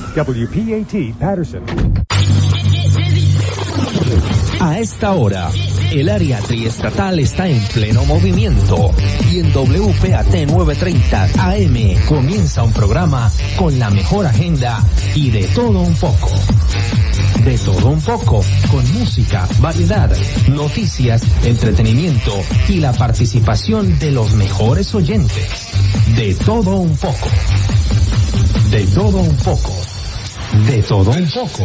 WPAT Patterson. A esta hora, el área triestatal está en pleno movimiento y en WPAT 930 AM comienza un programa con la mejor agenda y de todo un poco. De todo un poco, con música, variedad, noticias, entretenimiento y la participación de los mejores oyentes. De todo un poco. De todo un poco. De todo un poco.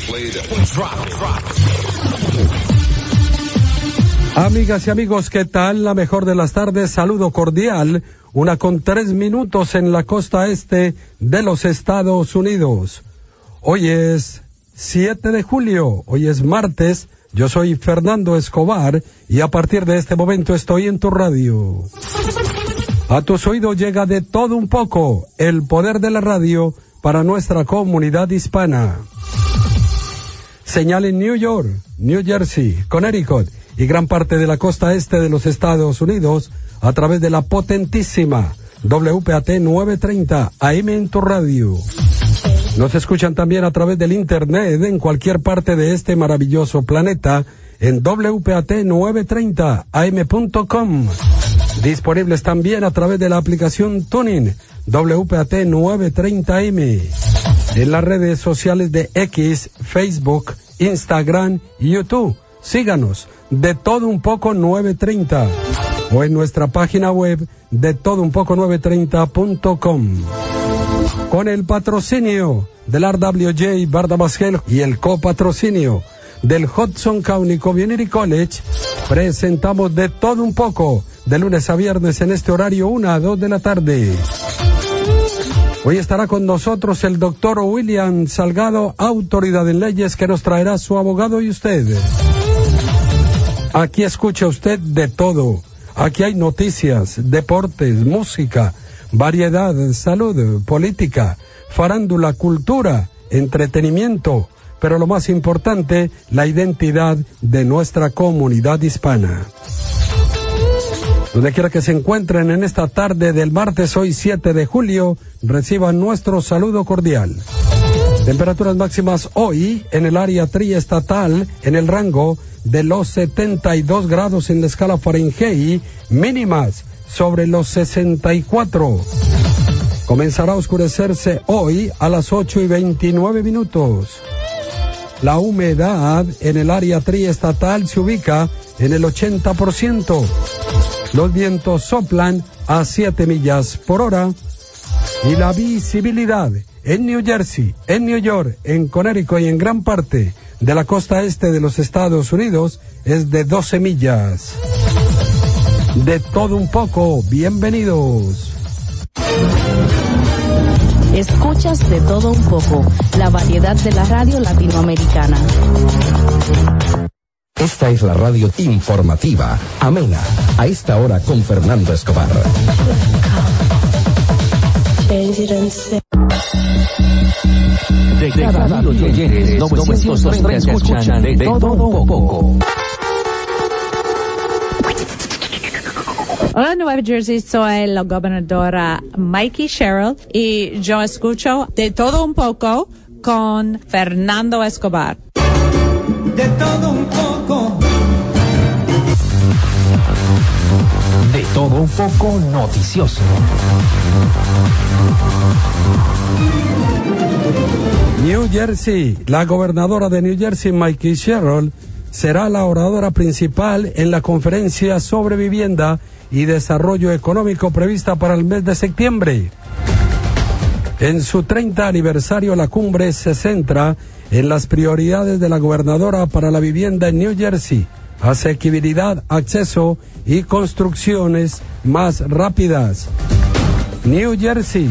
Amigas y amigos, ¿qué tal? La mejor de las tardes, saludo cordial, 1:03 en la costa este de los Estados Unidos. Hoy es 7 de julio, hoy es martes, yo soy Fernando Escobar y a partir de este momento estoy en tu radio. A tus oídos llega De todo un poco, el poder de la radio para nuestra comunidad hispana. Señal en New York, New Jersey, Connecticut y gran parte de la costa este de los Estados Unidos a través de la potentísima WPAT 930 AM en tu radio. Nos escuchan también a través del internet en cualquier parte de este maravilloso planeta en WPAT930am.com. Disponibles también a través de la aplicación TuneIn WPAT 930M. En las redes sociales de X, Facebook, Instagram y YouTube. Síganos, De todo un poco 930. O en nuestra página web de todounpoco930.com. Con el patrocinio del RWJ Barnabas Health y el copatrocinio del Hudson County Community College, presentamos De todo un poco, de lunes a viernes en este horario 1 a 2 de la tarde. Hoy estará con nosotros el doctor William Salgado, autoridad en leyes, que nos traerá su abogado y usted. Aquí escucha usted de todo. Aquí hay noticias, deportes, música, variedad, salud, política, farándula, cultura, entretenimiento, pero lo más importante, la identidad de nuestra comunidad hispana. Donde quiera que se encuentren en esta tarde del martes, hoy 7 de julio, reciban nuestro saludo cordial. Temperaturas máximas hoy en el área triestatal en el rango de los 72 grados en la escala Fahrenheit, mínimas sobre los 64. Comenzará a oscurecerse hoy a las 8:29. La humedad en el área triestatal se ubica en el 80%. Los vientos soplan a 7 millas por hora y la visibilidad en New Jersey, en New York, en Connecticut y en gran parte de la costa este de los Estados Unidos es de 12 millas. De todo un poco, bienvenidos. Escuchas De todo un poco, la variedad de la radio latinoamericana. Esta es la radio informativa, amena, a esta hora con Fernando Escobar. De cada los oyentes 930 escuchan De todo un poco. Hola Nueva Jersey, soy la gobernadora Mikey Sherrill y yo escucho De todo un poco con Fernando Escobar. De todo un poco. De todo un poco noticioso. New Jersey, la gobernadora de New Jersey, Mikey Sherrill, será la oradora principal en la conferencia sobre vivienda y desarrollo económico prevista para el mes de septiembre. En su 30 aniversario, la cumbre se centra en las prioridades de la gobernadora para la vivienda en New Jersey, asequibilidad, acceso y construcciones más rápidas. New Jersey.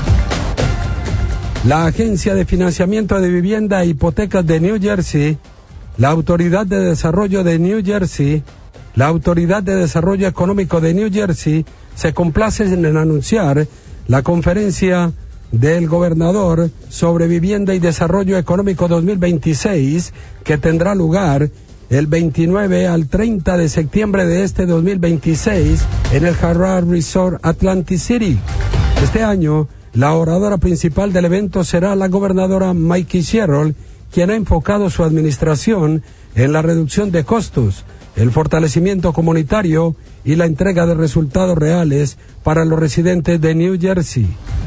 La Agencia de Financiamiento de Vivienda e Hipotecas de New Jersey, la Autoridad de Desarrollo de New Jersey, la Autoridad de Desarrollo Económico de New Jersey se complacen en anunciar la conferencia del gobernador sobre vivienda y desarrollo económico 2026 que tendrá lugar el 29 al 30 de septiembre de este 2026 en el Hard Rock Resort Atlantic City. Este año, la oradora principal del evento será la gobernadora Mikey Sherrill, quien ha enfocado su administración en la reducción de costos, el fortalecimiento comunitario y la entrega de resultados reales para los residentes de New Jersey.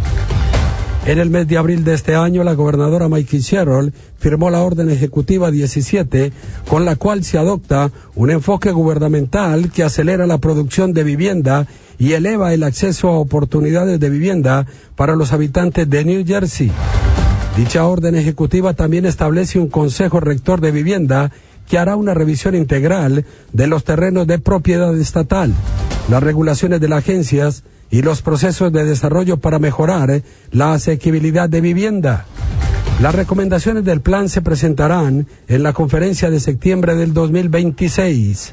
En el mes de abril de este año, la gobernadora Mikey Sherrill firmó la Orden Ejecutiva 17, con la cual se adopta un enfoque gubernamental que acelera la producción de vivienda y eleva el acceso a oportunidades de vivienda para los habitantes de New Jersey. Dicha orden ejecutiva también establece un consejo rector de vivienda que hará una revisión integral de los terrenos de propiedad estatal, las regulaciones de las agencias y los procesos de desarrollo para mejorar la asequibilidad de vivienda. Las recomendaciones del plan se presentarán en la conferencia de septiembre del 2026.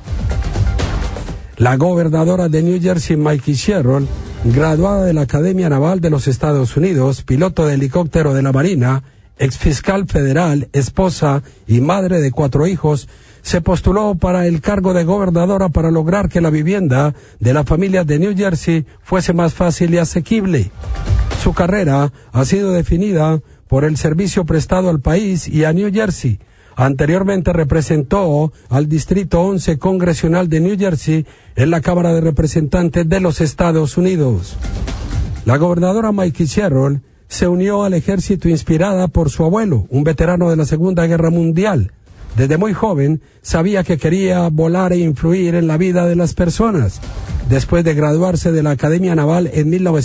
La gobernadora de New Jersey, Mikey Sherrill, graduada de la Academia Naval de los Estados Unidos, piloto de helicóptero de la Marina, exfiscal federal, esposa y madre de 4 hijos, se postuló para el cargo de gobernadora para lograr que la vivienda de la familia de New Jersey fuese más fácil y asequible. Su carrera ha sido definida por el servicio prestado al país y a New Jersey. Anteriormente representó al Distrito 11 Congresional de New Jersey en la Cámara de Representantes de los Estados Unidos. La gobernadora Mikey Sherrill se unió al ejército inspirada por su abuelo, un veterano de la Segunda Guerra Mundial. Desde muy joven sabía que quería volar e influir en la vida de las personas. Después de graduarse de la Academia Naval en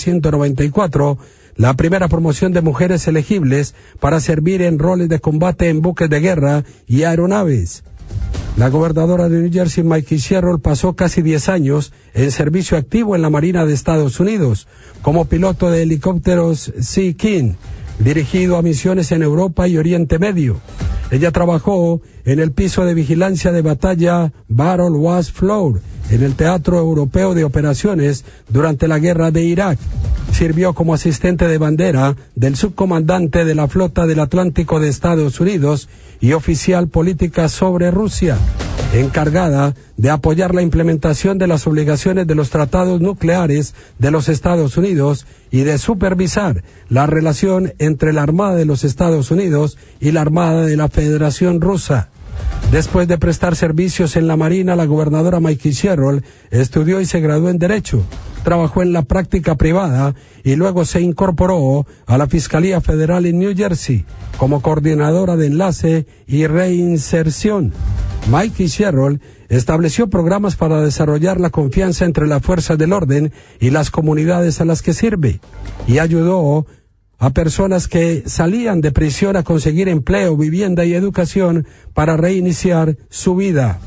1994, la primera promoción de mujeres elegibles para servir en roles de combate en buques de guerra y aeronaves. La gobernadora de New Jersey, Mikey Sherrill, pasó casi 10 años en servicio activo en la Marina de Estados Unidos como piloto de helicópteros Sea King, dirigido a misiones en Europa y Oriente Medio. Ella trabajó en el piso de vigilancia de batalla Battle Was Floor, en el Teatro Europeo de Operaciones durante la Guerra de Irak. Sirvió como asistente de bandera del subcomandante de la Flota del Atlántico de Estados Unidos y oficial política sobre Rusia, encargada de apoyar la implementación de las obligaciones de los tratados nucleares de los Estados Unidos y de supervisar la relación entre la Armada de los Estados Unidos y la Armada de la Federación Rusa. Después de prestar servicios en la Marina, la gobernadora Mikey Sherrill estudió y se graduó en Derecho. Trabajó en la práctica privada y luego se incorporó a la Fiscalía Federal en New Jersey como coordinadora de enlace y reinserción. Mikey Sherrill estableció programas para desarrollar la confianza entre las fuerzas del orden y las comunidades a las que sirve, y ayudó a personas que salían de prisión a conseguir empleo, vivienda y educación para reiniciar su vida.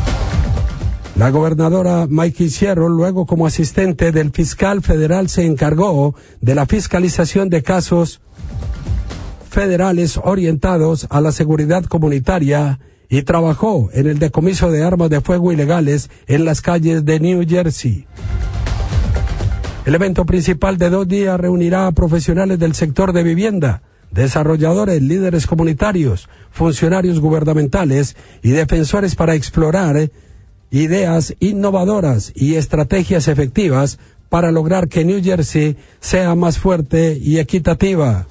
La gobernadora Mikey Sherrill, luego como asistente del fiscal federal, se encargó de la fiscalización de casos federales orientados a la seguridad comunitaria y trabajó en el decomiso de armas de fuego ilegales en las calles de New Jersey. El evento principal de 2 días reunirá a profesionales del sector de vivienda, desarrolladores, líderes comunitarios, funcionarios gubernamentales y defensores para explorar ideas innovadoras y estrategias efectivas para lograr que New Jersey sea más fuerte y equitativa.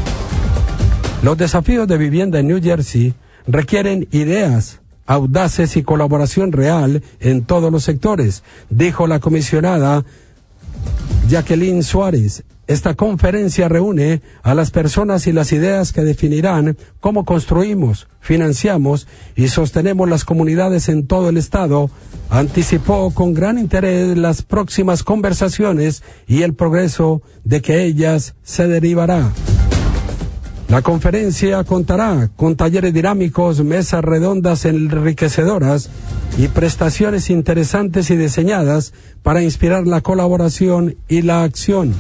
Los desafíos de vivienda en New Jersey requieren ideas audaces y colaboración real en todos los sectores, dijo la comisionada Jacqueline Suárez. Esta conferencia reúne a las personas y las ideas que definirán cómo construimos, financiamos y sostenemos las comunidades en todo el estado. Anticipó con gran interés las próximas conversaciones y el progreso de que ellas se derivará. La conferencia contará con talleres dinámicos, mesas redondas enriquecedoras y prestaciones interesantes y diseñadas para inspirar la colaboración y la acción.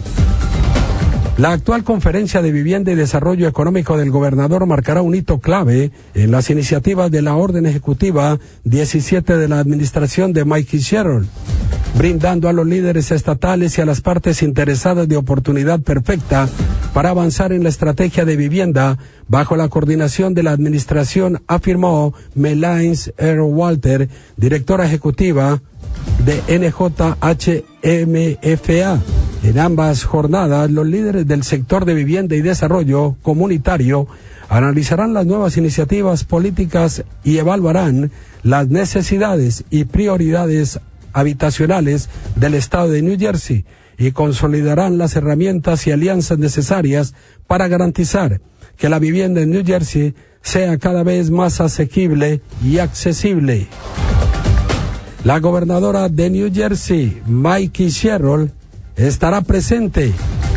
La actual Conferencia de Vivienda y Desarrollo Económico del Gobernador marcará un hito clave en las iniciativas de la Orden Ejecutiva 17 de la administración de Mikey Sherrill, brindando a los líderes estatales y a las partes interesadas de oportunidad perfecta para avanzar en la estrategia de vivienda bajo la coordinación de la administración, afirmó Melaines R. Walter, directora ejecutiva de NJHMFA. En ambas jornadas, los líderes del sector de vivienda y desarrollo comunitario analizarán las nuevas iniciativas políticas y evaluarán las necesidades y prioridades habitacionales del estado de New Jersey y consolidarán las herramientas y alianzas necesarias para garantizar que la vivienda en New Jersey sea cada vez más asequible y accesible. La gobernadora de New Jersey, Mikey Sherrill, estará presente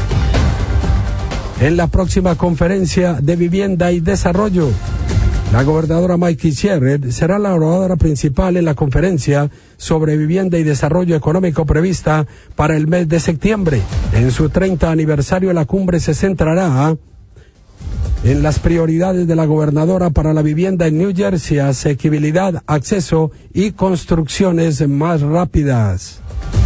en la próxima conferencia de vivienda y desarrollo. La gobernadora Mikey Sherrill será la oradora principal en la conferencia sobre vivienda y desarrollo económico prevista para el mes de septiembre. En su 30 aniversario, la cumbre se centrará en las prioridades de la gobernadora para la vivienda en New Jersey: asequibilidad, acceso y construcciones más rápidas.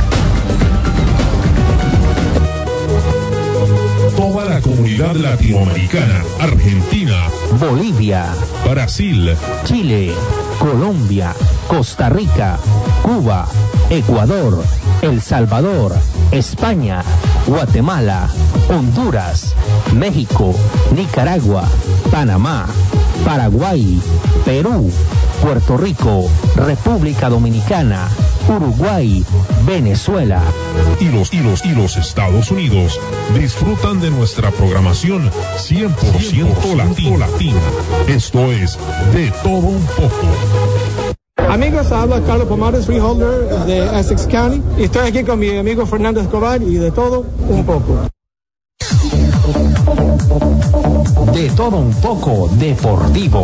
Toda la comunidad latinoamericana, Argentina, Bolivia, Brasil, Chile, Colombia, Costa Rica, Cuba, Ecuador, El Salvador, España, Guatemala, Honduras, México, Nicaragua, Panamá, Paraguay, Perú, Puerto Rico, República Dominicana, Uruguay, Venezuela y los Estados Unidos disfrutan de nuestra programación 100% latina. Esto es De Todo Un Poco. Amigos, habla Carlos Pomares, freeholder de Essex County, y estoy aquí con mi amigo Fernando Escobar y De Todo Un Poco. De Todo Un Poco Deportivo.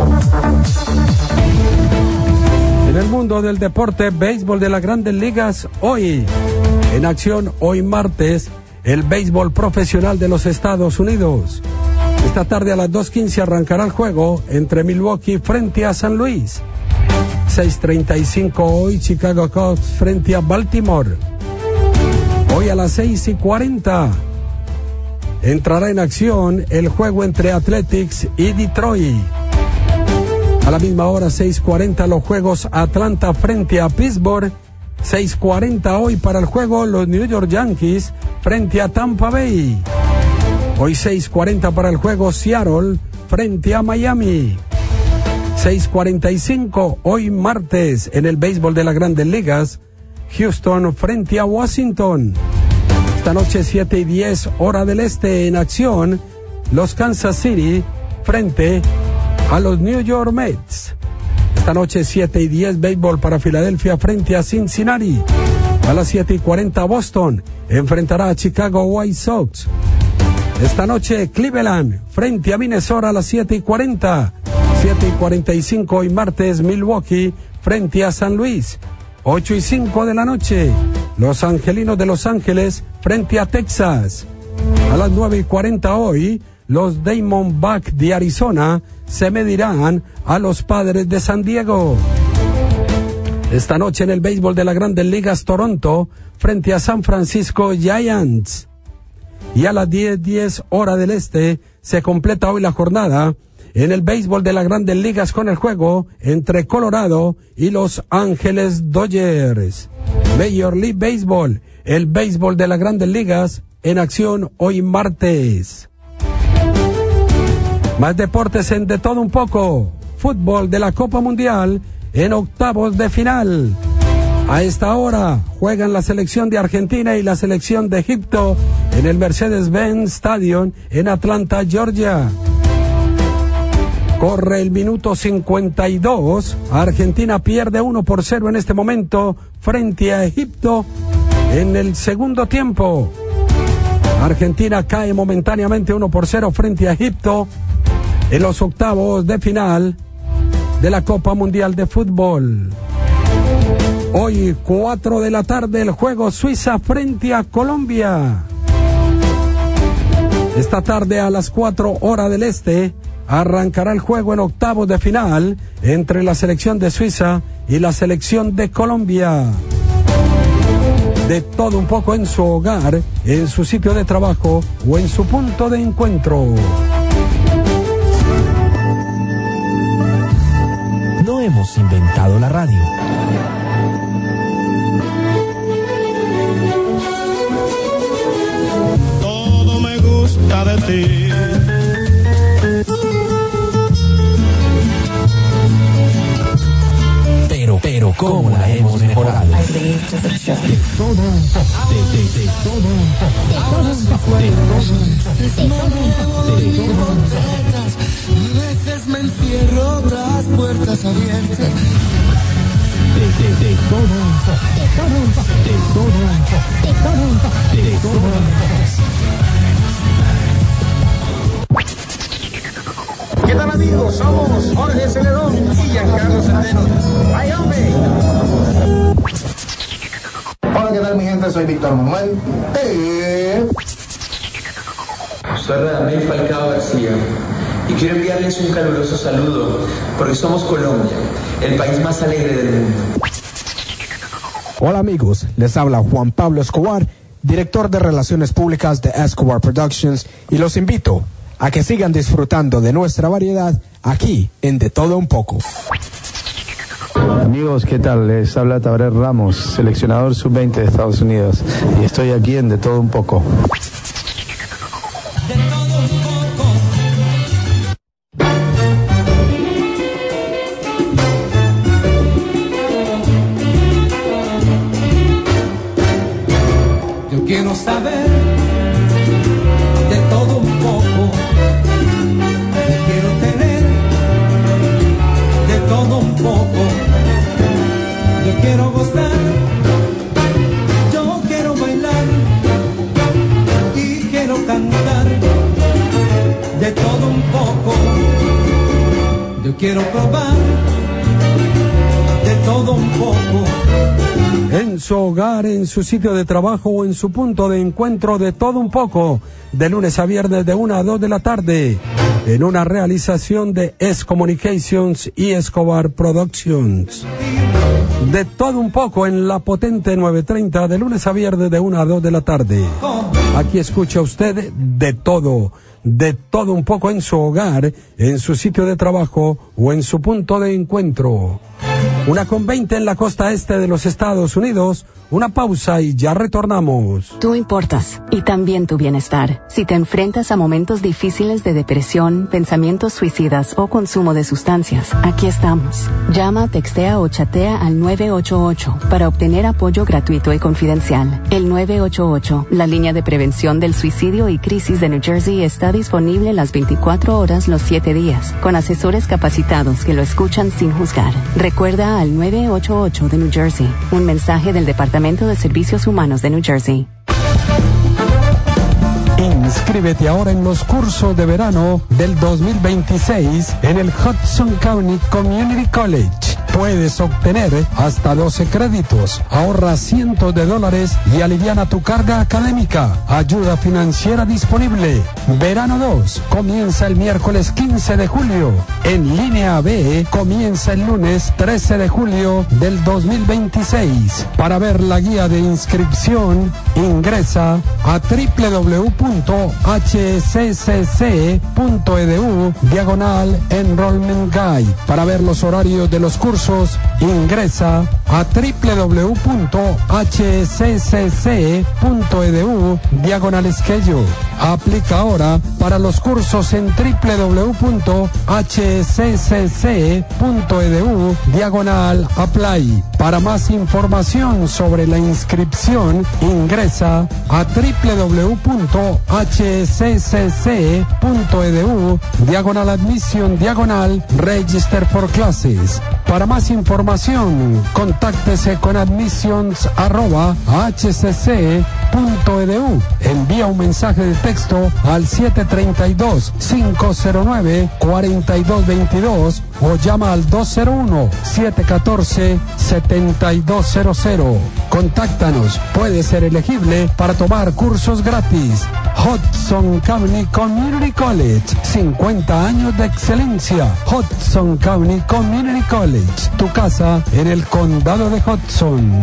En el mundo del deporte, béisbol de las Grandes Ligas, hoy en acción, hoy martes, el béisbol profesional de los Estados Unidos. Esta tarde a las 2:15 arrancará el juego entre Milwaukee frente a San Luis. 6:35 hoy, Chicago Cubs frente a Baltimore. Hoy a las 6:40 entrará en acción el juego entre Athletics y Detroit. A la misma hora, 6:40, los juegos Atlanta frente a Pittsburgh. 6:40 hoy para el juego los New York Yankees frente a Tampa Bay. Hoy 6:40 para el juego Seattle frente a Miami. 6:45 hoy martes en el béisbol de las Grandes Ligas, Houston frente a Washington. Esta noche 7:10 hora del este en acción, los Kansas City frente a los New York Mets. Esta noche 7:10 béisbol para Filadelfia frente a Cincinnati. A las 7:40 Boston enfrentará a Chicago White Sox. Esta noche Cleveland frente a Minnesota a las 7:40. 7:45 hoy martes Milwaukee frente a San Luis. 8:05 de la noche los Angelinos de Los Ángeles frente a Texas. A las 9:40 hoy los Diamondbacks de Arizona se medirán a los Padres de San Diego. Esta noche en el béisbol de las Grandes Ligas, Toronto frente a San Francisco Giants. Y a las 10:10 hora del este se completa hoy la jornada en el béisbol de las Grandes Ligas con el juego entre Colorado y Los Ángeles Dodgers. Major League Baseball, el béisbol de las Grandes Ligas en acción hoy martes. Más deportes en De Todo Un Poco. Fútbol de la Copa Mundial en octavos de final. A esta hora juegan la selección de Argentina y la selección de Egipto en el Mercedes-Benz Stadium en Atlanta, Georgia. Corre el minuto 52. Argentina pierde 1-0 en este momento frente a Egipto en el segundo tiempo. Argentina cae momentáneamente 1-0 frente a Egipto en los octavos de final de la Copa Mundial de Fútbol. Hoy 4 de la tarde el juego Suiza frente a Colombia. Esta tarde a las 4 horas del este arrancará el juego en octavos de final entre la selección de Suiza y la selección de Colombia. De Todo Un Poco en su hogar, en su sitio de trabajo o en su punto de encuentro. No hemos inventado la radio. gente. Pero ¿cómo la hemos mejorado? De todo un poco. De todo un poco. A veces me encierro, las puertas abiertas. De todo un poco. De todo un poco. De todo un poco. De todo un poco. ¿Qué tal, amigos? Somos Jorge Celedón y Giancarlo Centeno. ¡Ay, hombre! Hola, ¿qué tal, mi gente? Soy Víctor Manuel. Soy Radamel Falcao García y quiero enviarles un caluroso saludo porque somos Colombia, el país más alegre del mundo. Hola amigos, les habla Juan Pablo Escobar, director de Relaciones Públicas de Escobar Productions, y los invito a que sigan disfrutando de nuestra variedad aquí en De Todo Un Poco. Amigos, ¿qué tal? Les habla Tabaré Ramos, seleccionador sub-20 de Estados Unidos, y estoy aquí en De Todo Un Poco. Yo quiero saber de todo un poco. Yo quiero tener de todo un poco. Yo quiero gozar. Yo quiero bailar y quiero cantar de todo un poco. Yo quiero probar de todo un poco. En su hogar, en su sitio de trabajo o en su punto de encuentro, de todo un poco, de lunes a viernes de 1 a 2 de la tarde, en una realización de S Communications y Escobar Productions. De todo un poco en la potente 930 de lunes a viernes de 1 a 2 de la tarde. Aquí escucha usted de todo un poco en su hogar, en su sitio de trabajo o en su punto de encuentro. 1:20 en la costa este de los Estados Unidos. Una pausa y ya retornamos. Tú importas, y también tu bienestar. Si te enfrentas a momentos difíciles de depresión, pensamientos suicidas o consumo de sustancias, aquí estamos. Llama, textea o chatea al 988 para obtener apoyo gratuito y confidencial. El 988, la línea de prevención del suicidio y crisis de New Jersey, está disponible las 24 horas los 7 días, con asesores capacitados que lo escuchan sin juzgar. Recuerda al 988 de New Jersey, un mensaje del Departamento de Servicios Humanos de New Jersey. Inscríbete ahora en los cursos de verano del 2026 en el Hudson County Community College. Puedes obtener hasta 12 créditos, ahorra cientos de dólares y aliviana tu carga académica. Ayuda financiera disponible. Verano 2 comienza el miércoles 15 de julio. En línea B comienza el lunes 13 de julio del 2026. Para ver la guía de inscripción, ingresa a www.hccc.edu/enrollment guide. Para ver los horarios de los cursos, ingresa a www.hccc.edu/schedule. Aplica ahora para los cursos en www.hccc.edu/apply. Para más información sobre la inscripción, ingresa a www.hccc.edu/admission/register for classes. Para más información, contáctese con admissions@hcc.edu. Envía un mensaje de texto al 732-509-4222 o llama al 201-714-7200. Contáctanos, puede ser elegible para tomar cursos gratis. Hudson County Community College, 50 años de excelencia. Hudson County Community College, tu casa en el condado de Hudson.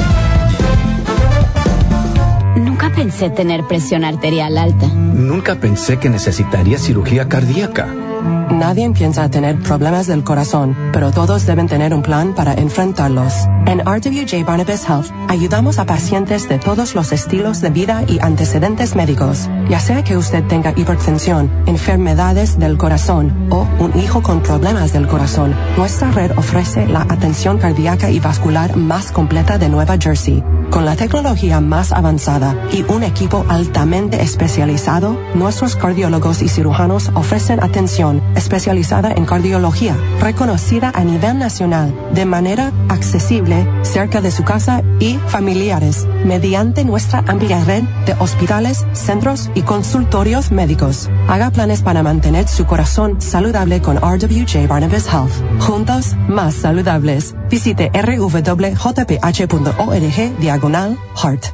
Nunca pensé tener presión arterial alta. Nunca pensé que necesitaría cirugía cardíaca. Nadie piensa tener problemas del corazón, pero todos deben tener un plan para enfrentarlos. En RWJ Barnabas Health, ayudamos a pacientes de todos los estilos de vida y antecedentes médicos. Ya sea que usted tenga hipertensión, enfermedades del corazón o un hijo con problemas del corazón, nuestra red ofrece la atención cardíaca y vascular más completa de Nueva Jersey. Con la tecnología más avanzada y un equipo altamente especializado, nuestros cardiólogos y cirujanos ofrecen atención especializada en cardiología, reconocida a nivel nacional, de manera accesible, cerca de su casa y familiares, mediante nuestra amplia red de hospitales, centros y consultorios médicos. Haga planes para mantener su corazón saludable con RWJ Barnabas Health. Juntos, más saludables. Visite rwjph.org/heart.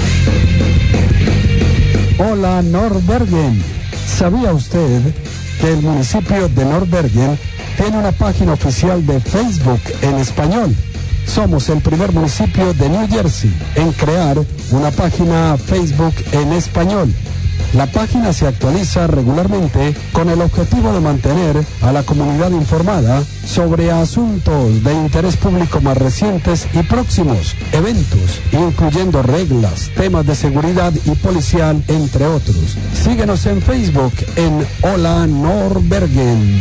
Hola, Nordbergen. ¿Sabía usted que el municipio de Nordbergen tiene una página oficial de Facebook en español? Somos el primer municipio de New Jersey en crear una página Facebook en español. La página se actualiza regularmente con el objetivo de mantener a la comunidad informada sobre asuntos de interés público más recientes y próximos, eventos, incluyendo reglas, temas de seguridad y policial, entre otros. Síguenos en Facebook en Hola Nordbergen.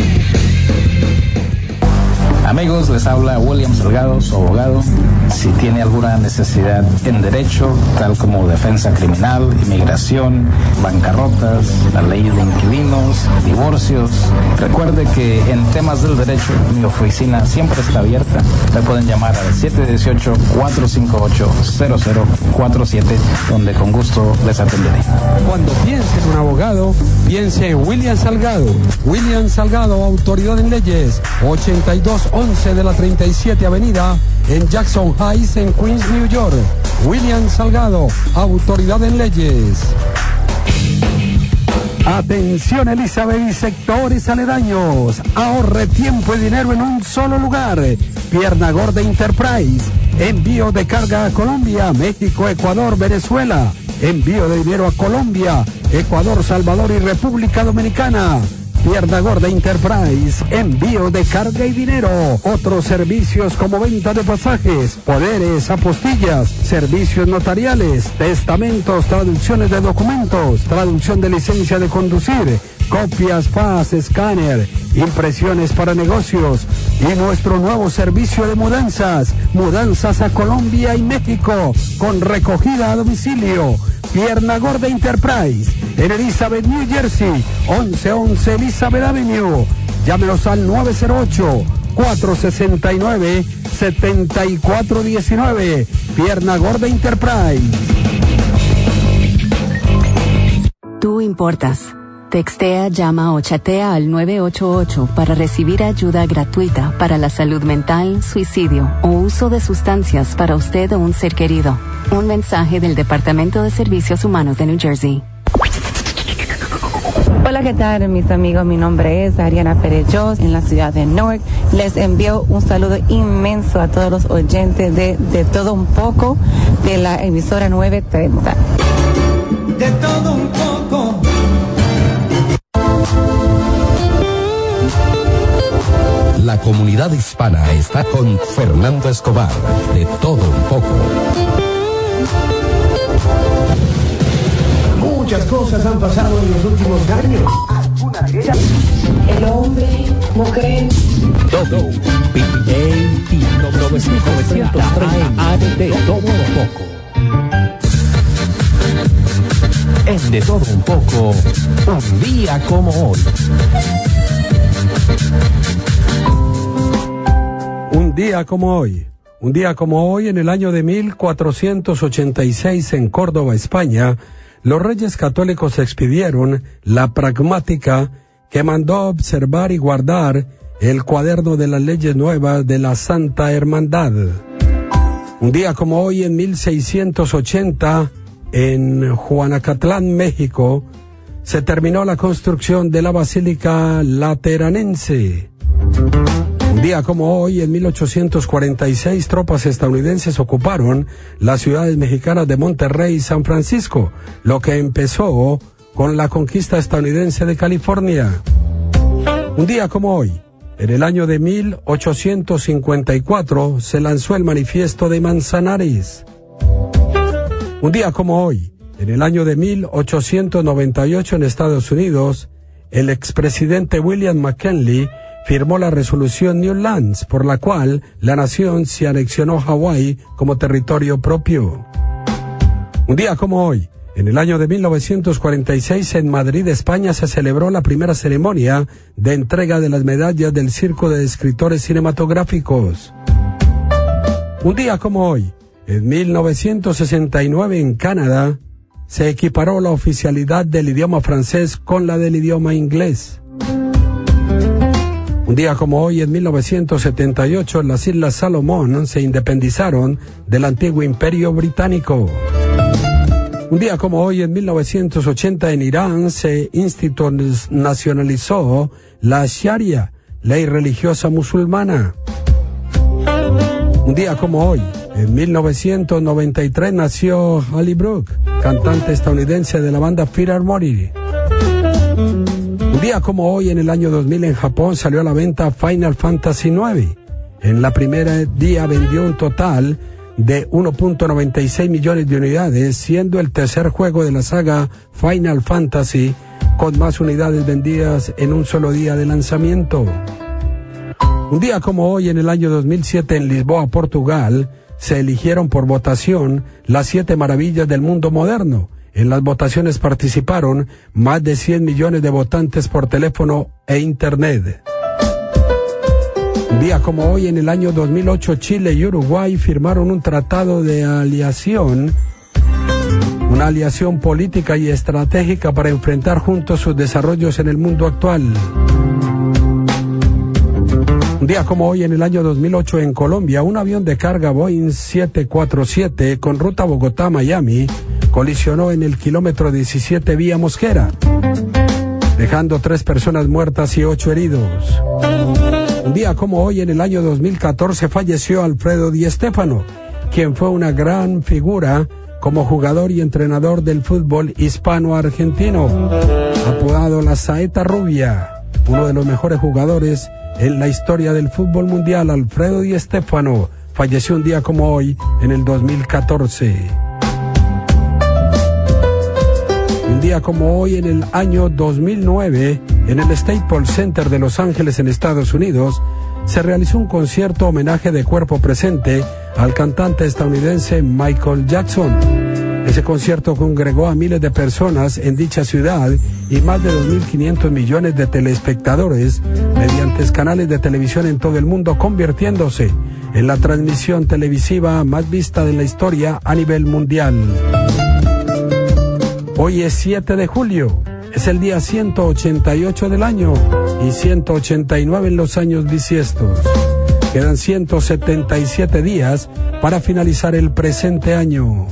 Amigos, les habla William Salgado, su abogado. Si tiene alguna necesidad en derecho, tal como defensa criminal, inmigración, bancarrotas, la ley de inquilinos, divorcios, recuerde que en temas del derecho mi oficina siempre está abierta. Me pueden llamar al 718-458-0047, donde con gusto les atenderé. Cuando piense en un abogado, piense en William Salgado. William Salgado, autoridad en leyes, 8211 de la 37 Avenida, en Jackson Heights, en Queens, New York. William Salgado, autoridad en leyes. Atención, Elizabeth y sectores aledaños. Ahorre tiempo y dinero en un solo lugar. Pierna Gorda Enterprise. Envío de carga a Colombia, México, Ecuador, Venezuela. Envío de dinero a Colombia, Ecuador, Salvador y República Dominicana. Pierna Gorda Enterprise, envío de carga y dinero. Otros servicios como venta de pasajes, poderes, apostillas, servicios notariales, testamentos, traducciones de documentos, traducción de licencia de conducir, copias, fax, escáner, impresiones para negocios y nuestro nuevo servicio de mudanzas a Colombia y México con recogida a domicilio. Pierna Gorda Enterprise en Elizabeth, New Jersey, 1111 Elizabeth Avenue. Llámenos al 908-469-7419. Pierna Gorda Enterprise. Tú importas. Textea, llama o chatea al 988 para recibir ayuda gratuita para la salud mental, suicidio o uso de sustancias para usted o un ser querido. Un mensaje del Departamento de Servicios Humanos de New Jersey. Hola, ¿qué tal, mis amigos? Mi nombre es Ariana Perellos, en la ciudad de Newark. Les envío un saludo inmenso a todos los oyentes de Todo Un Poco, de la emisora 930. De todo un poco. La comunidad hispana está con Fernando Escobar, de Todo Un Poco. Muchas cosas han pasado en los últimos años. Alguna de ellas. El hombre, mujer. Todo. P.A.T. 930 AM de Todo Un Poco. En De Todo Un Poco, un día como hoy. Un día como hoy. Un día como hoy, en el año de 1486, en Córdoba, España, los reyes católicos expidieron la pragmática que mandó observar y guardar el cuaderno de las leyes nuevas de la Santa Hermandad. Un día como hoy, en 1680, en Juanacatlán, México, se terminó la construcción de la Basílica Lateranense. Un día como hoy, en 1846, tropas estadounidenses ocuparon las ciudades mexicanas de Monterrey y San Francisco, lo que empezó con la conquista estadounidense de California. Un día como hoy, en el año de 1854, se lanzó el Manifiesto de Manzanares. Un día como hoy, en el año de 1898 en Estados Unidos, el expresidente William McKinley firmó la resolución New Lands, por la cual la nación se anexionó Hawái como territorio propio. Un día como hoy, en el año de 1946 en Madrid, España, se celebró la primera ceremonia de entrega de las medallas del Círculo de Escritores Cinematográficos. Un día como hoy, en 1969 en Canadá, se equiparó la oficialidad del idioma francés con la del idioma inglés. Un día como hoy, en 1978, las Islas Salomón se independizaron del antiguo Imperio Británico. Un día como hoy, en 1980, en Irán se institucionalizó la Sharia, ley religiosa musulmana. Un día como hoy, en 1993, nació Holly Brooke, cantante estadounidense de la banda Philharmonic. Un día como hoy, en el año 2000, en Japón salió a la venta Final Fantasy IX. En la primera día vendió un total de 1.96 millones de unidades, siendo el tercer juego de la saga Final Fantasy con más unidades vendidas en un solo día de lanzamiento. Un día como hoy, en el año 2007, en Lisboa, Portugal, se eligieron por votación las 7 maravillas del mundo moderno. En las votaciones participaron más de 100 millones de votantes por teléfono e internet. Un día como hoy, en el año 2008, Chile y Uruguay firmaron un tratado de aliación, una aliación política y estratégica para enfrentar juntos sus desarrollos en el mundo actual. Un día como hoy, en el año 2008, en Colombia, un avión de carga Boeing 747 con ruta Bogotá-Miami colisionó en el kilómetro 17 vía Mosquera, dejando 3 personas muertas y 8 heridos. Un día como hoy, en el año 2014, falleció Alfredo Di Stéfano, quien fue una gran figura como jugador y entrenador del fútbol hispano-argentino, apodado la Saeta Rubia, uno de los mejores jugadores en la historia del fútbol mundial. Alfredo Di Stéfano falleció un día como hoy, en el 2014. Un día como hoy, en el año 2009, en el Staples Center de Los Ángeles, en Estados Unidos, se realizó un concierto homenaje de cuerpo presente al cantante estadounidense Michael Jackson. Ese concierto congregó a miles de personas en dicha ciudad y más de 2.500 millones de telespectadores mediante canales de televisión en todo el mundo, convirtiéndose en la transmisión televisiva más vista de la historia a nivel mundial. Hoy es 7 de julio, es el día 188 del año y 189 en los años bisiestos. Quedan 177 días para finalizar el presente año.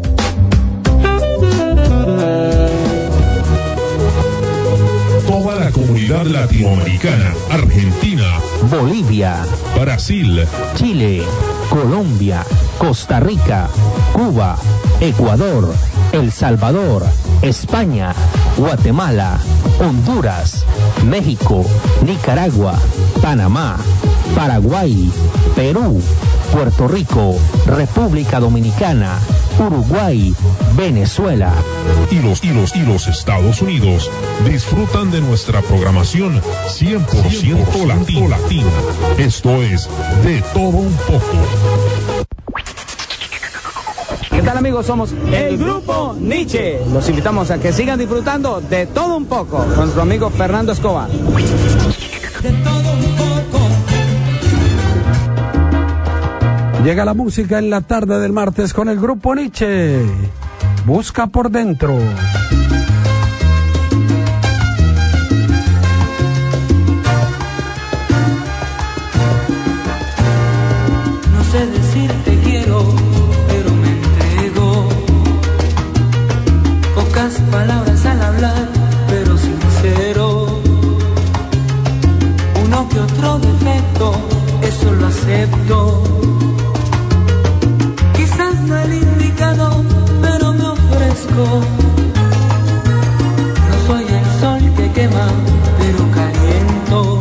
Toda la comunidad latinoamericana, Argentina, Bolivia, Brasil, Chile, Colombia, Costa Rica, Cuba, Ecuador, El Salvador, España, Guatemala, Honduras, México, Nicaragua, Panamá, Paraguay, Perú, Puerto Rico, República Dominicana, Uruguay, Venezuela y los Estados Unidos disfrutan de nuestra programación 100% latina. Esto es De Todo Un Poco. ¿Qué tal, amigos? Somos el Grupo Nietzsche. Los invitamos a que sigan disfrutando de todo un poco con nuestro amigo Fernando Escobar. De todo un poco. Llega la música en la tarde del martes con el Grupo Nietzsche. Busca por dentro. No sé decir te quiero, pero me entrego. Pocas palabras al hablar, pero sincero. Uno que otro defecto, eso lo acepto. Quizás no el indicado, pero me ofrezco. No soy el sol que quema, pero caliento.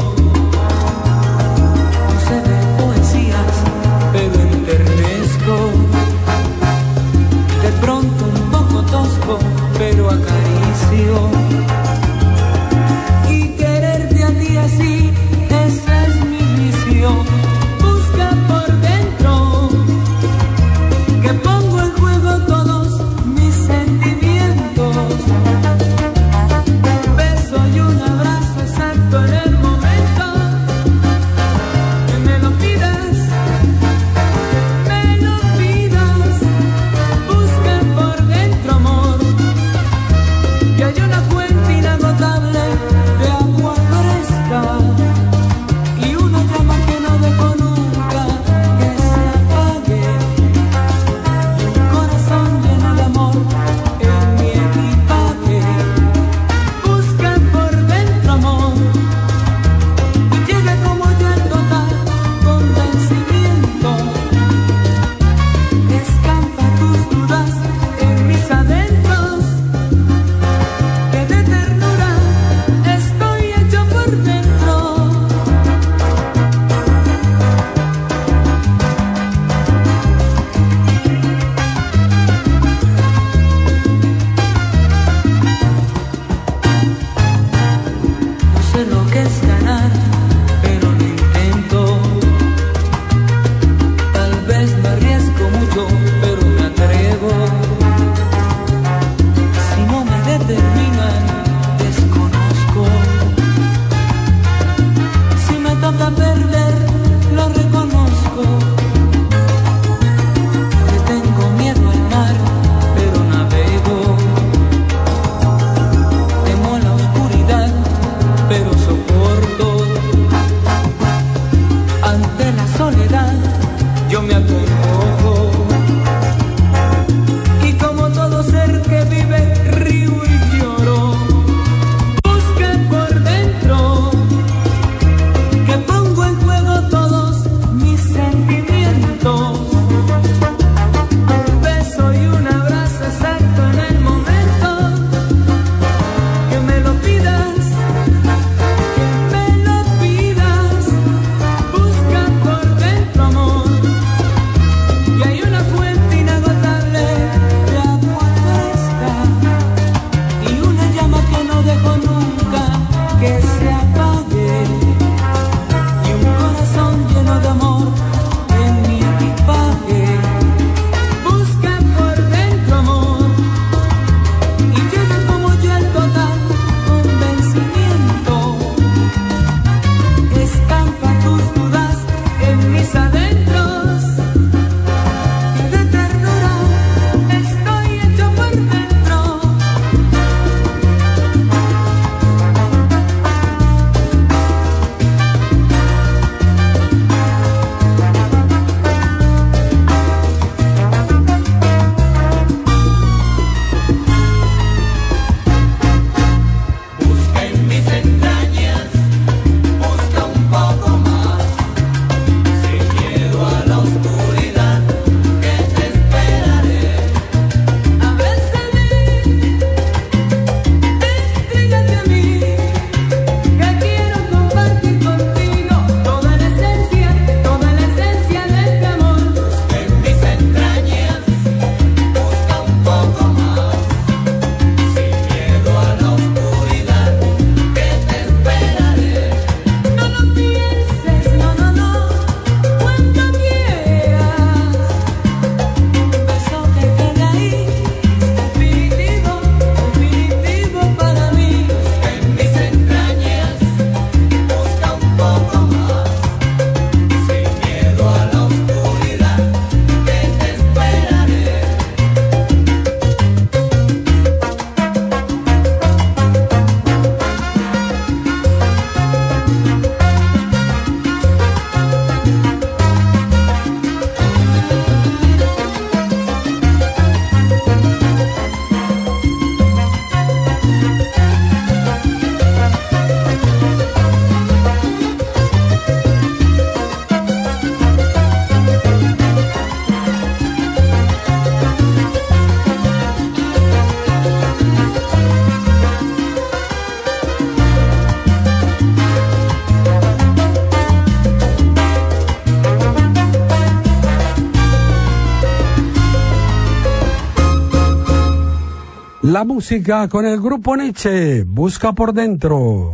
la música con el grupo Nietzsche. Busca por dentro.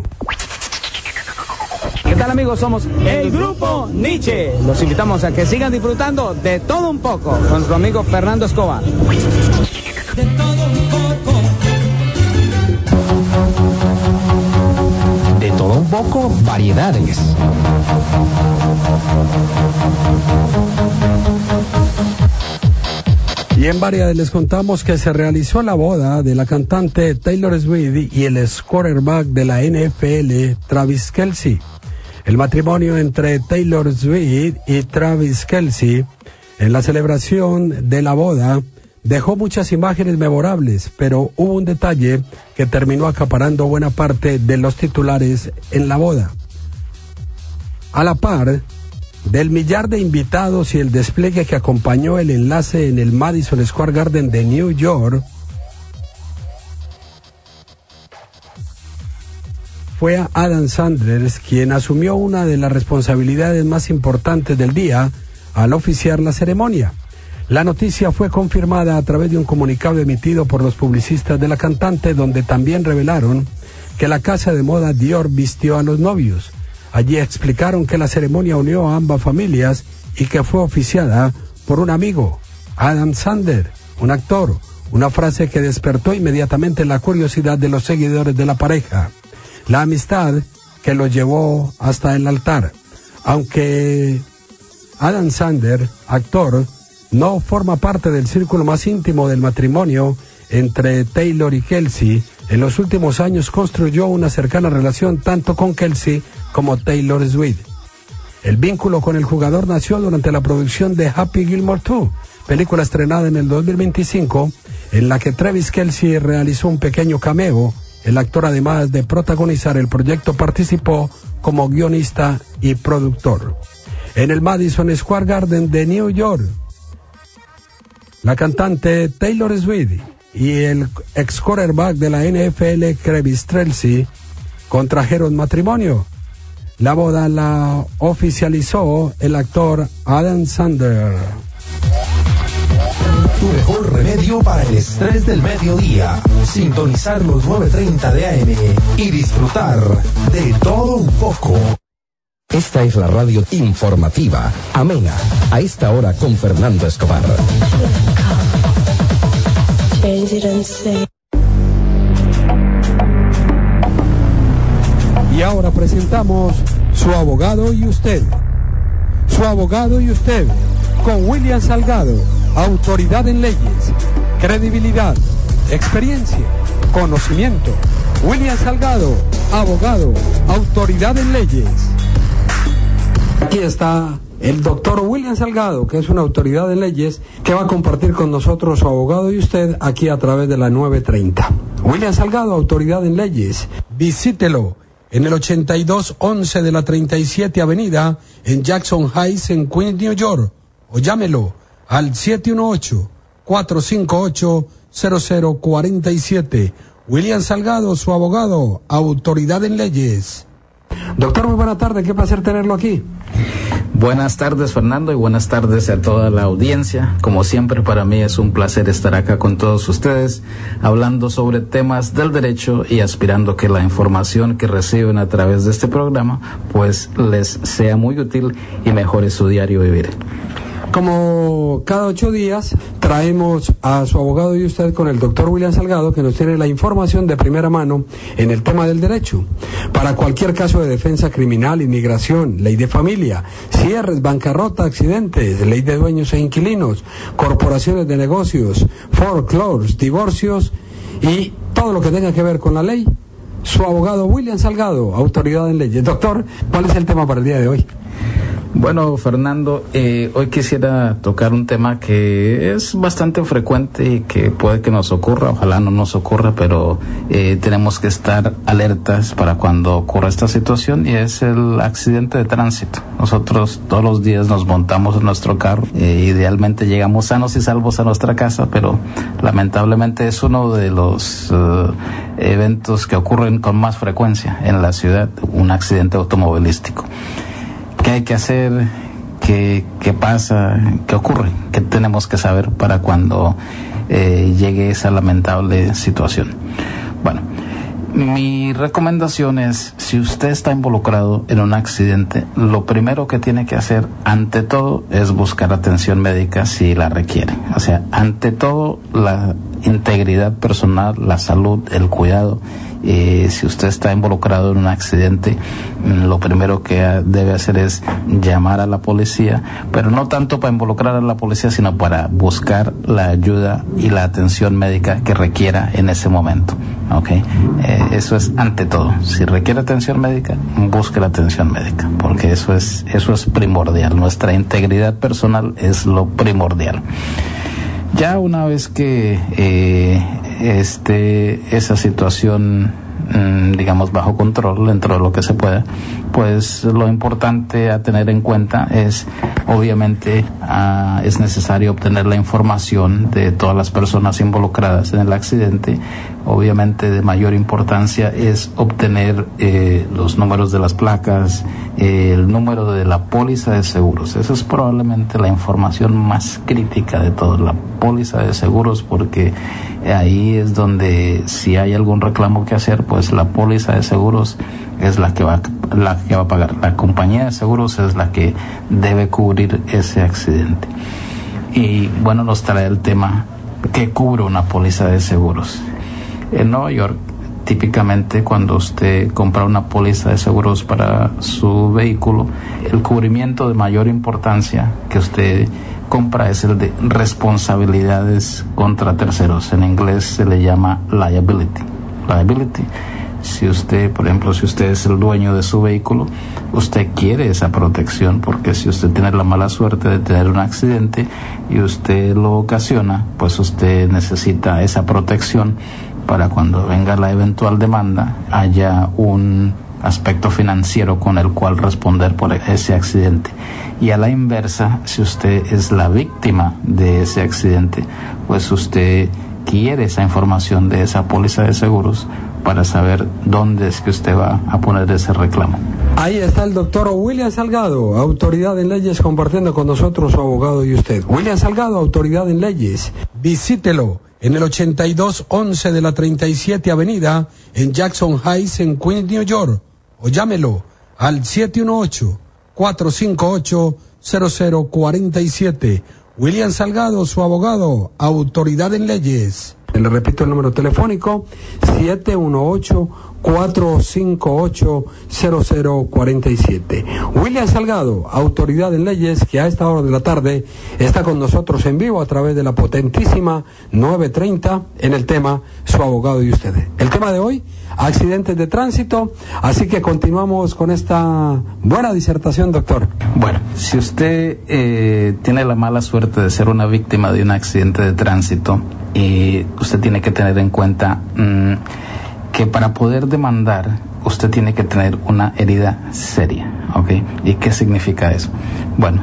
¿Qué tal, amigos? Somos el grupo Nietzsche. Los invitamos a que sigan disfrutando de todo un poco con nuestro amigo Fernando Escobar. De todo un poco. De todo un poco, variedades. Y en variedades les contamos que se realizó la boda de la cantante Taylor Swift y el quarterback de la NFL, Travis Kelce. El matrimonio entre Taylor Swift y Travis Kelce en la celebración de la boda dejó muchas imágenes memorables, pero hubo un detalle que terminó acaparando buena parte de los titulares en la boda. A la par del millar de invitados y el despliegue que acompañó el enlace en el Madison Square Garden de New York, fue a Adam Sandler quien asumió una de las responsabilidades más importantes del día al oficiar la ceremonia. La noticia fue confirmada a través de un comunicado emitido por los publicistas de la cantante, donde también revelaron que la casa de moda Dior vistió a los novios. Allí explicaron que la ceremonia unió a ambas familias y que fue oficiada por un amigo, Adam Sandler, un actor, una frase que despertó inmediatamente la curiosidad de los seguidores de la pareja. La amistad que los llevó hasta el altar. Aunque Adam Sandler, actor, no forma parte del círculo más íntimo del matrimonio entre Taylor y Kelce, en los últimos años construyó una cercana relación tanto con Kelce como Taylor Swift. El vínculo con el jugador nació durante la producción de Happy Gilmore 2, película estrenada en el 2025, en la que Travis Kelce realizó un pequeño cameo. El actor, además de protagonizar el proyecto, participó como guionista y productor. En el Madison Square Garden de New York, la cantante Taylor Swift y el ex quarterback de la NFL, Travis Kelce, contrajeron matrimonio. La boda la oficializó el actor Adam Sandler. Tu mejor remedio para el estrés del mediodía. Sintonizar los 9:30 de AM y disfrutar de todo un poco. Esta es la radio informativa, amena, a esta hora con Fernando Escobar. Y ahora presentamos Su Abogado y Usted. Su Abogado y Usted, con William Salgado, autoridad en leyes, credibilidad, experiencia, conocimiento. William Salgado, abogado, autoridad en leyes. Aquí está el doctor William Salgado, que es una autoridad en leyes, que va a compartir con nosotros Su Abogado y Usted aquí a través de la 930. William Salgado, autoridad en leyes. Visítelo en el 8211 de la 37 Avenida en Jackson Heights, en Queens, New York, o llámelo al 718-458-0047. William Salgado, su abogado, autoridad en leyes. Doctor, muy buena tarde, qué placer tenerlo aquí. Buenas tardes, Fernando, y buenas tardes a toda la audiencia. Como siempre, para mí es un placer estar acá con todos ustedes, hablando sobre temas del derecho y aspirando que la información que reciben a través de este programa, pues les sea muy útil y mejore su diario vivir. Como cada 8 días, traemos a su abogado y usted con el doctor William Salgado, que nos tiene la información de primera mano en el tema del derecho. Para cualquier caso de defensa criminal, inmigración, ley de familia, cierres, bancarrota, accidentes, ley de dueños e inquilinos, corporaciones de negocios, foreclosures, divorcios y todo lo que tenga que ver con la ley. Su abogado William Salgado, autoridad en leyes. Doctor, ¿cuál es el tema para el día de hoy? Bueno, Fernando, hoy quisiera tocar un tema que es bastante frecuente y que puede que nos ocurra, ojalá no nos ocurra, pero tenemos que estar alertas para cuando ocurra esta situación, y es el accidente de tránsito. Nosotros todos los días nos montamos en nuestro carro, idealmente llegamos sanos y salvos a nuestra casa, pero lamentablemente es uno de los eventos que ocurren con más frecuencia en la ciudad, un accidente automovilístico. ¿Qué hay que hacer? ¿Qué pasa? ¿Qué ocurre? ¿Qué tenemos que saber para cuando llegue esa lamentable situación. Bueno, mi recomendación es, si usted está involucrado en un accidente, lo primero que tiene que hacer, ante todo, es buscar atención médica si la requiere. O sea, ante todo, la integridad personal, la salud, el cuidado. Si usted está involucrado en un accidente, lo primero que debe hacer es llamar a la policía, pero no tanto para involucrar a la policía, sino para buscar la ayuda y la atención médica que requiera en ese momento. ¿Okay? Eso es ante todo. Si requiere atención médica, busque la atención médica, porque eso es primordial. Nuestra integridad personal es lo primordial. Ya una vez que esa situación, digamos, bajo control, dentro de lo que se pueda, pues lo importante a tener en cuenta es, obviamente, es necesario obtener la información de todas las personas involucradas en el accidente. Obviamente, de mayor importancia es obtener los números de las placas, el número de la póliza de seguros. Esa es probablemente la información más crítica de todo, la póliza de seguros, porque ahí es donde, si hay algún reclamo que hacer, pues la póliza de seguros es la que va a pagar. La compañía de seguros es la que debe cubrir ese accidente. Y bueno, nos trae el tema, ¿qué cubre una póliza de seguros? En Nueva York, típicamente cuando usted compra una póliza de seguros para su vehículo, el cubrimiento de mayor importancia que usted compra es el de responsabilidades contra terceros. En inglés se le llama liability. Si usted, por ejemplo, si usted es el dueño de su vehículo, usted quiere esa protección, porque si usted tiene la mala suerte de tener un accidente y usted lo ocasiona, pues usted necesita esa protección para cuando venga la eventual demanda haya un aspecto financiero con el cual responder por ese accidente. Y a la inversa, si usted es la víctima de ese accidente, pues usted quiere esa información de esa póliza de seguros para saber dónde es que usted va a poner ese reclamo. Ahí está el doctor William Salgado, autoridad en leyes, compartiendo con nosotros, su abogado y usted. William Salgado, autoridad en leyes. Visítelo en el 8211 de la 37 Avenida en Jackson Heights, en Queens, New York. O llámelo al 718-458-0047. William Salgado, su abogado, autoridad en leyes. Le repito el número telefónico, 718-458-0047. William Salgado, autoridad en leyes, que a esta hora de la tarde está con nosotros en vivo a través de la potentísima 930 en el tema Su abogado y ustedes. El tema de hoy, accidentes de tránsito, así que continuamos con esta buena disertación, doctor. Bueno, si usted tiene la mala suerte de ser una víctima de un accidente de tránsito, usted tiene que tener en cuenta que para poder demandar usted tiene que tener una herida seria, ¿ok? ¿Y qué significa eso? Bueno,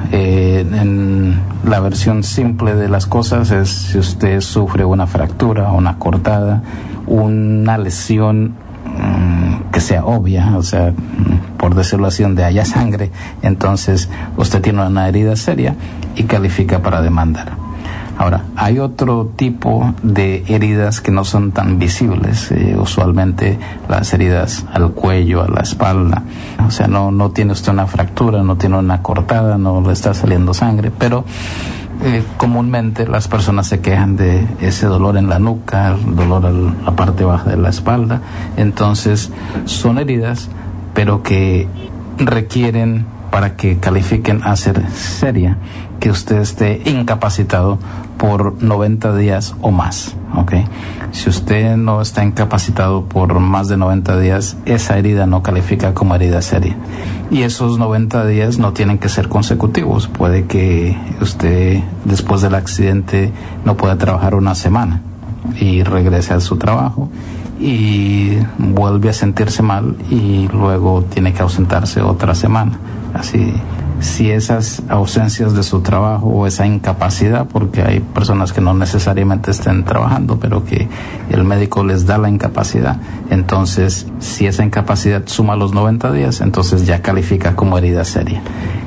en la versión simple de las cosas es si usted sufre una fractura, una cortada, una lesión que sea obvia, o sea, por decirlo así, donde haya sangre, entonces usted tiene una herida seria y califica para demandar. Ahora, hay otro tipo de heridas que no son tan visibles, usualmente las heridas al cuello, a la espalda, o sea, no tiene usted una fractura, no tiene una cortada, no le está saliendo sangre, pero comúnmente las personas se quejan de ese dolor en la nuca, el dolor en la parte baja de la espalda. Entonces son heridas, pero que requieren, para que califiquen a ser seria, que usted esté incapacitado por 90 días o más, ¿ok? Si usted no está incapacitado por más de 90 días, esa herida no califica como herida seria. Y esos 90 días no tienen que ser consecutivos. Puede que usted, después del accidente, no pueda trabajar una semana y regrese a su trabajo y vuelve a sentirse mal y luego tiene que ausentarse otra semana. Así, si esas ausencias de su trabajo o esa incapacidad, porque hay personas que no necesariamente estén trabajando, pero que el médico les da la incapacidad, entonces si esa incapacidad suma los 90 días, entonces ya califica como herida seria.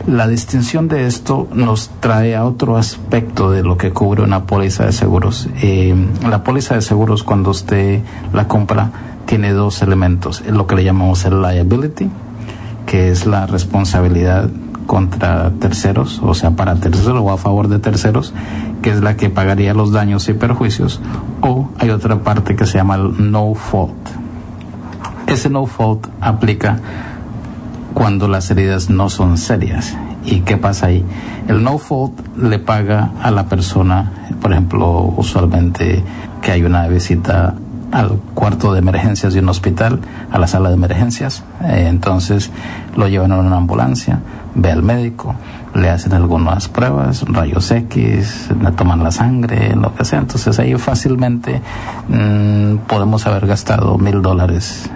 La distinción de esto nos trae a otro aspecto de lo que cubre una póliza de seguros. La póliza de seguros, cuando usted la compra, tiene dos elementos, lo que le llamamos el liability, que es la responsabilidad contra terceros, o sea, para terceros o a favor de terceros, que es la que pagaría los daños y perjuicios, o hay otra parte que se llama el no fault. Ese no fault aplica cuando las heridas no son serias. ¿Y qué pasa ahí? El no fault le paga a la persona, por ejemplo, usualmente que hay una visita al cuarto de emergencias de un hospital, a la sala de emergencias, entonces lo llevan en una ambulancia, ve al médico, le hacen algunas pruebas, rayos X, le toman la sangre, lo que sea, entonces ahí fácilmente podemos haber gastado $1,000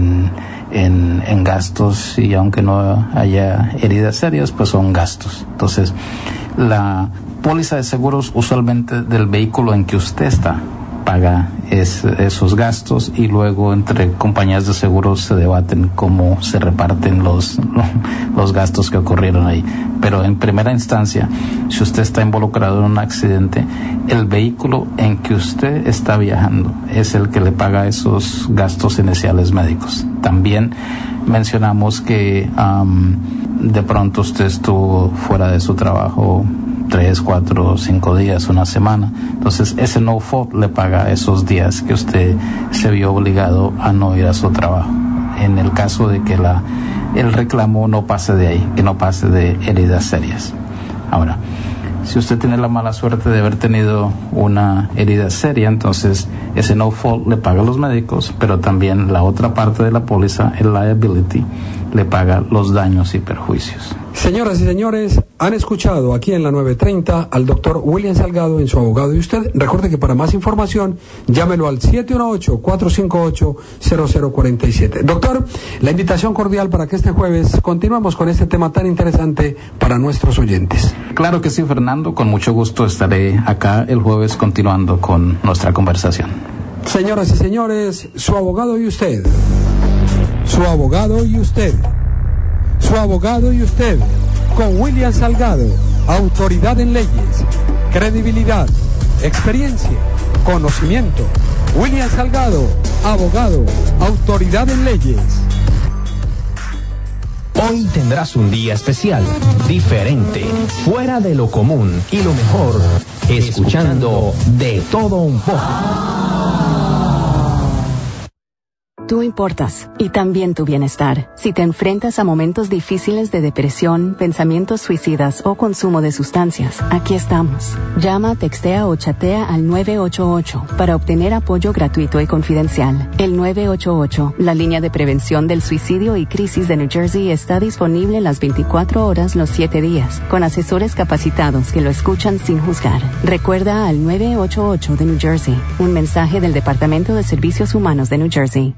en gastos, y aunque no haya heridas serias, pues son gastos. Entonces, la póliza de seguros usualmente del vehículo en que usted está paga esos gastos, y luego entre compañías de seguros se debaten cómo se reparten los gastos que ocurrieron ahí. Pero en primera instancia, si usted está involucrado en un accidente, el vehículo en que usted está viajando es el que le paga esos gastos iniciales médicos. También mencionamos que de pronto usted estuvo fuera de su trabajo 3, 4, 5 días, una semana. Entonces ese no fault le paga esos días que usted se vio obligado a no ir a su trabajo, en el caso de que el reclamo no pase de ahí, que no pase de heridas serias. Ahora, si usted tiene la mala suerte de haber tenido una herida seria, entonces ese no fault le paga a los médicos, pero también la otra parte de la póliza, el liability, le paga los daños y perjuicios. Señoras y señores, han escuchado aquí en la 930 al doctor William Salgado en Su Abogado y Usted. Recuerde que para más información, llámelo al 718-458-0047. Doctor, la invitación cordial para que este jueves continuemos con este tema tan interesante para nuestros oyentes. Claro que sí, Fernando, con mucho gusto estaré acá el jueves continuando con nuestra conversación. Señoras y señores, Su Abogado y Usted. Su Abogado y Usted. Su Abogado y Usted, con William Salgado, autoridad en leyes, credibilidad, experiencia, conocimiento. William Salgado, abogado, autoridad en leyes. Hoy tendrás un día especial, diferente, fuera de lo común y lo mejor, escuchando de todo un poco. Tú importas, y también tu bienestar. Si te enfrentas a momentos difíciles de depresión, pensamientos suicidas o consumo de sustancias, aquí estamos. Llama, textea o chatea al 988 para obtener apoyo gratuito y confidencial. El 988, la línea de prevención del suicidio y crisis de New Jersey, está disponible las 24 horas los 7 días, con asesores capacitados que lo escuchan sin juzgar. Recuerda al 988 de New Jersey, un mensaje del Departamento de Servicios Humanos de New Jersey.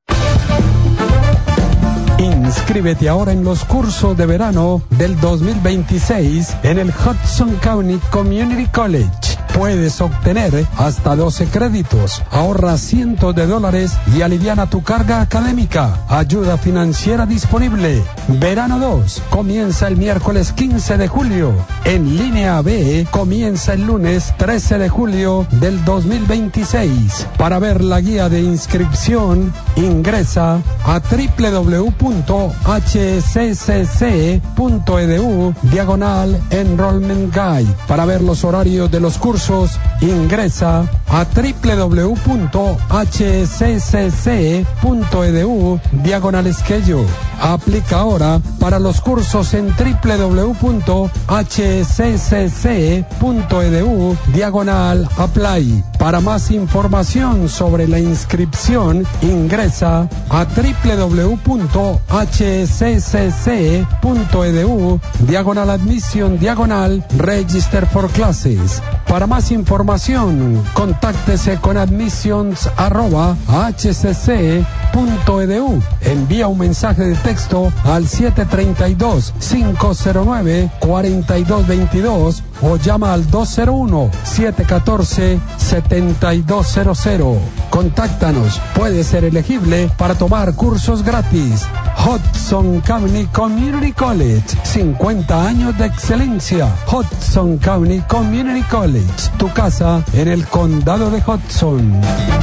Inscríbete ahora en los cursos de verano del 2026 en el Hudson County Community College. Puedes obtener hasta 12 créditos, ahorra cientos de dólares y aliviana tu carga académica. Ayuda financiera disponible. Verano 2 comienza el miércoles 15 de julio. En línea B comienza el lunes 13 de julio del 2026. Para ver la guía de inscripción, ingresa a www.hccc.edu/enrollment guide. Para ver los horarios de los cursos, ingresa a www.hccc.edu/schedule. Aplica ahora para los cursos en www.hccc.edu/apply. Para más información sobre la inscripción, ingresa a www.hccc.edu/admission/register for classes. Para más información, contáctese con admissions@hcc.edu. Envía un mensaje de texto al 732-509-4222 o llama al 201-714-7200. Contáctanos, puede ser elegible para tomar cursos gratis. Hudson County Community College, 50 años de excelencia. Hudson County Community College, tu casa en el condado de Hudson.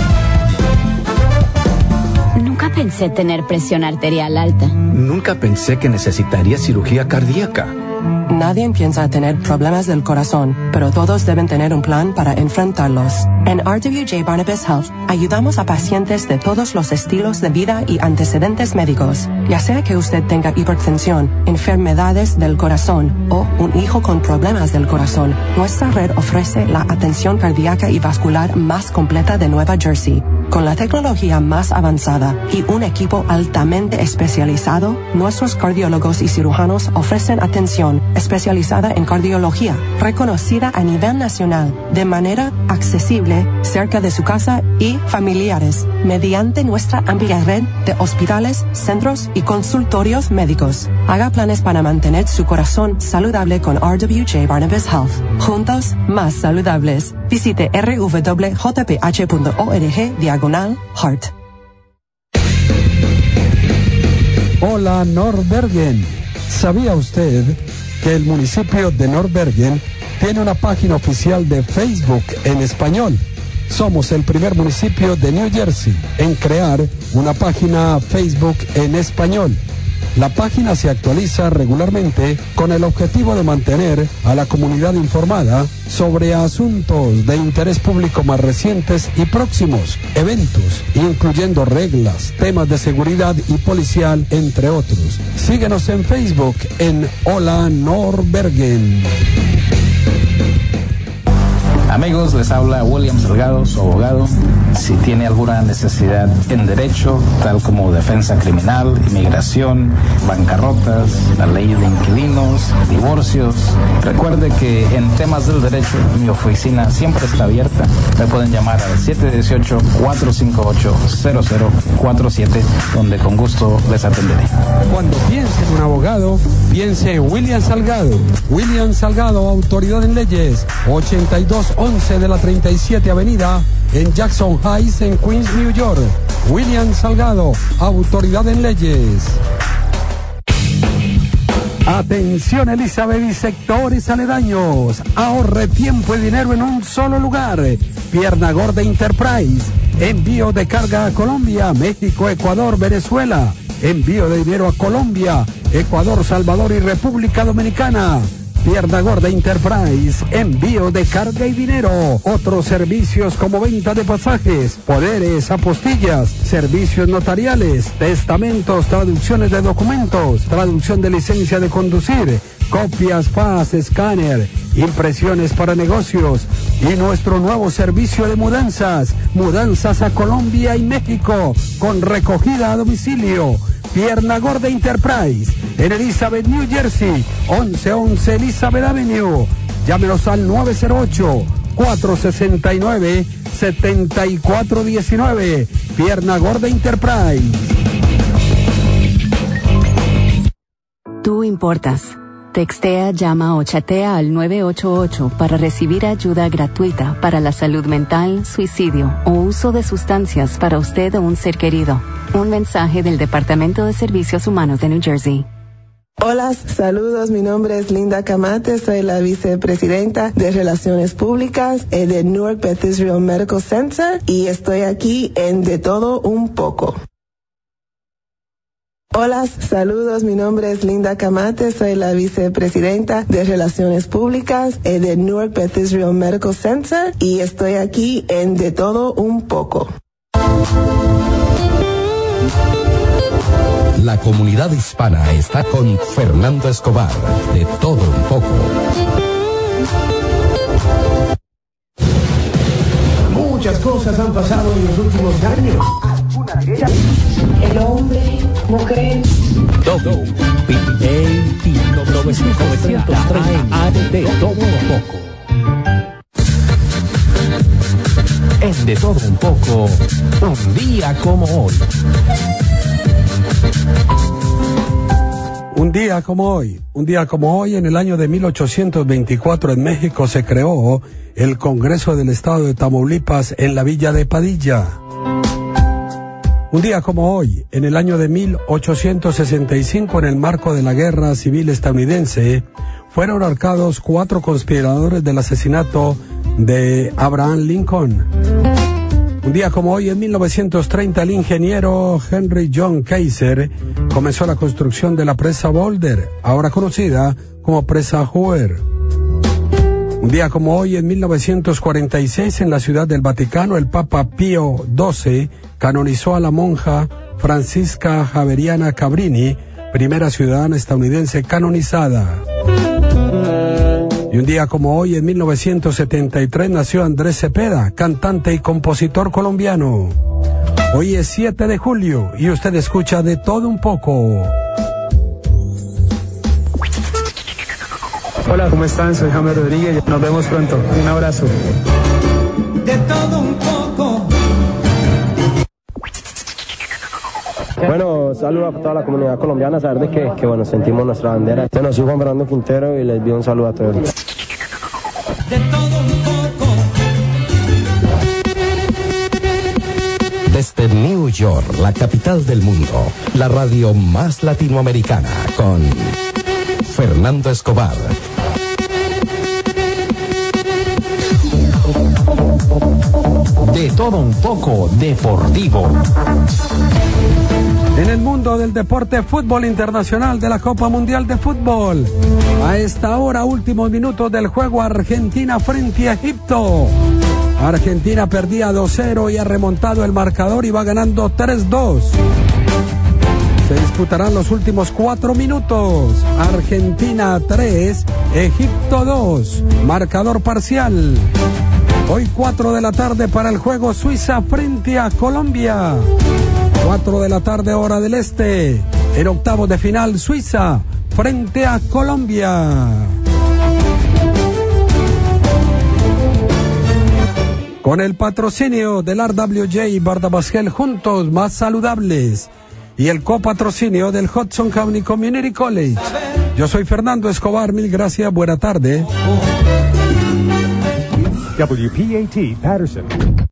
Nunca pensé tener presión arterial alta. Nunca pensé que necesitaría cirugía cardíaca. Nadie piensa tener problemas del corazón, pero todos deben tener un plan para enfrentarlos. En RWJ Barnabas Health ayudamos a pacientes de todos los estilos de vida y antecedentes médicos. Ya sea que usted tenga hipertensión, enfermedades del corazón o un hijo con problemas del corazón, nuestra red ofrece la atención cardíaca y vascular más completa de Nueva Jersey. Con la tecnología más avanzada y un equipo altamente especializado, nuestros cardiólogos y cirujanos ofrecen atención especializada en cardiología, reconocida a nivel nacional, de manera accesible, cerca de su casa y familiares, mediante nuestra amplia red de hospitales, centros y consultorios médicos. Haga planes para mantener su corazón saludable con RWJ Barnabas Health. Juntos, más saludables. Visite rwjph.org/heart. Hola, Norbergen. ¿Sabía usted que el municipio de Norbergen tiene una página oficial de Facebook en español? Somos el primer municipio de New Jersey en crear una página Facebook en español. La página se actualiza regularmente con el objetivo de mantener a la comunidad informada sobre asuntos de interés público más recientes y próximos, eventos, incluyendo reglas, temas de seguridad y policial, entre otros. Síguenos en Facebook en Hola Norbergen. Amigos, les habla William Salgado, su abogado. Si tiene alguna necesidad en derecho, tal como defensa criminal, inmigración, bancarrotas, la ley de inquilinos, divorcios, recuerde que en temas del derecho mi oficina siempre está abierta. Me pueden llamar al 718-458-0047, donde con gusto les atenderé. Cuando piense en un abogado, piense en William Salgado. William Salgado, autoridad en leyes, 8211 de la 37 Avenida, en Jackson Heights, en Queens, New York. William Salgado, autoridad en leyes. Atención, Elizabeth y sectores aledaños. Ahorre tiempo y dinero en un solo lugar. Pierna Gorda Enterprise. Envío de carga a Colombia, México, Ecuador, Venezuela. Envío de dinero a Colombia, Ecuador, Salvador y República Dominicana. Pierna Gorda Enterprise, envío de carga y dinero. Otros servicios como venta de pasajes, poderes, apostillas, servicios notariales, testamentos, traducciones de documentos, traducción de licencia de conducir, copias, fax, escáner, impresiones para negocios y nuestro nuevo servicio de mudanzas a Colombia y México con recogida a domicilio. Pierna Gorda Enterprise, en Elizabeth, New Jersey, 1111 Elizabeth Avenue. Llámenos al 908-469-7419. Pierna Gorda Enterprise. Tú importas. Textea, llama o chatea al 988 para recibir ayuda gratuita para la salud mental, suicidio o uso de sustancias para usted o un ser querido. Un mensaje del Departamento de Servicios Humanos de New Jersey. Hola, saludos, mi nombre es Linda Camate, soy la vicepresidenta de Relaciones Públicas de Newark Beth Israel Medical Center y estoy aquí en De Todo Un Poco. Hola, saludos, mi nombre es Linda Camate, soy la vicepresidenta de Relaciones Públicas de Newark Beth Israel Medical Center y estoy aquí en De Todo Un Poco. La comunidad hispana está con Fernando Escobar, De Todo Un Poco. Muchas cosas han pasado en los últimos años. El hombre, mujer. WPAT 930 AM, De Todo Un Poco. en De Todo Un Poco, un día como hoy. Un día como hoy, en el año de 1824 en México se creó el Congreso del Estado de Tamaulipas en la villa de Padilla. Un día como hoy, en el año de 1865, en el marco de la Guerra Civil estadounidense, fueron ahorcados 4 conspiradores del asesinato de Abraham Lincoln. Un día como hoy, en 1930, el ingeniero Henry John Kaiser comenzó la construcción de la presa Boulder, ahora conocida como presa Hoover. Un día como hoy, en 1946, en la Ciudad del Vaticano, el Papa Pío XII canonizó a la monja Francisca Javeriana Cabrini, primera ciudadana estadounidense canonizada. Y un día como hoy, en 1973, nació Andrés Cepeda, cantante y compositor colombiano. Hoy es 7 de julio y usted escucha De Todo Un Poco. Hola, ¿cómo están? Soy Jaime Rodríguez. Nos vemos pronto. Un abrazo. De todo un poco. Bueno, saludos a toda la comunidad colombiana, saber de que bueno, sentimos nuestra bandera. Bueno, soy Juan Fernando Quintero y les envío un saludo a todos. De todo un poco. Desde New York, la capital del mundo, la radio más latinoamericana, con Fernando Escobar. De Todo Un Poco Deportivo. En el mundo del deporte, fútbol internacional de la Copa Mundial de Fútbol. A esta hora, últimos minutos del juego, Argentina frente a Egipto. Argentina perdía 2-0 y ha remontado el marcador y va ganando 3-2. Se disputarán los últimos 4 minutos. Argentina 3, Egipto 2. Marcador parcial. Hoy 4 de la tarde para el juego Suiza frente a Colombia. 4 de la tarde hora del este. En octavos de final, Suiza frente a Colombia. Con el patrocinio del RWJ y Bardabasgel, juntos más saludables. Y el copatrocinio del Hudson County Community College. Yo soy Fernando Escobar, mil gracias, buena tarde. WPAT Patterson.